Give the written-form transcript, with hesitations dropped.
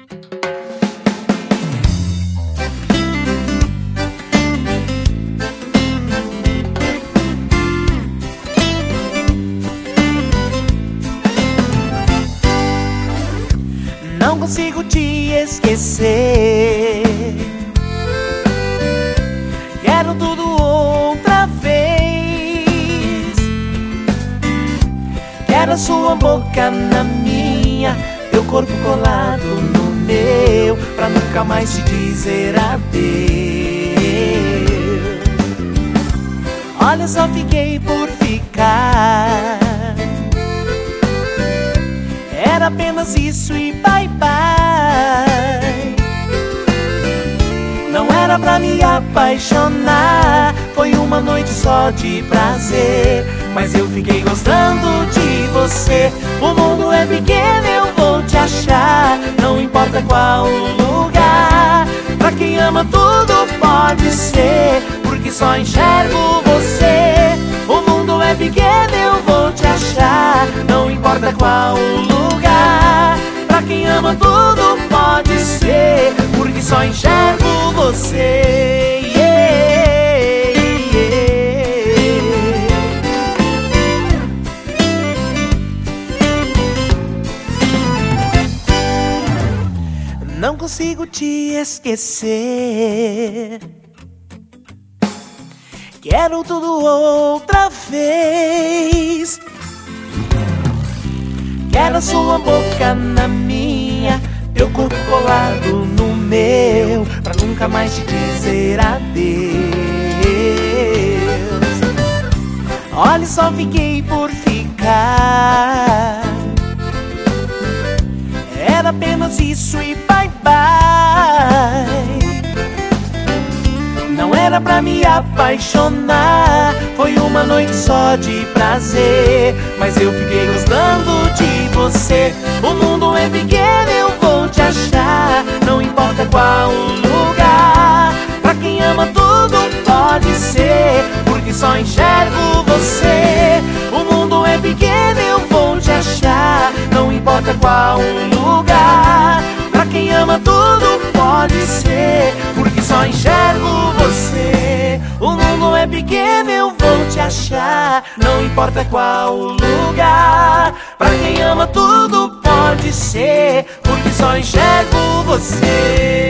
Não consigo te esquecer. Quero tudo outra vez. Quero a sua boca na minha, teu corpo colado no meu, pra nunca mais te dizer adeus. Olha, só fiquei por ficar. Era apenas isso e bye bye. Não era pra me apaixonar, foi uma noite só de prazer, mas eu fiquei gostando de você. O mundo é pequeno, eu vou te achar, não importa qual lugar. Pra quem ama tudo pode ser, porque só enxergo você. O mundo é pequeno, eu vou te achar, não importa qual lugar. Pra quem ama tudo pode ser, porque só enxergo você. Não consigo te esquecer. Quero tudo outra vez. Quero a sua boca na minha, teu corpo colado no meu, pra nunca mais te dizer adeus. Olha, só fiquei por ficar. Era apenas isso e bye bye. Não era pra me apaixonar, foi uma noite só de prazer, mas eu fiquei gostando de você. O mundo é pequeno, eu vou te achar, não importa qual lugar. Pra quem ama tudo pode ser, porque só enxergo você. O mundo é pequeno, eu vou te achar, não importa qual lugar. Pra quem ama tudo pode ser, porque só enxergo você. O mundo é pequeno, eu vou te achar, não importa qual lugar. Pra quem ama tudo pode ser, porque só enxergo você.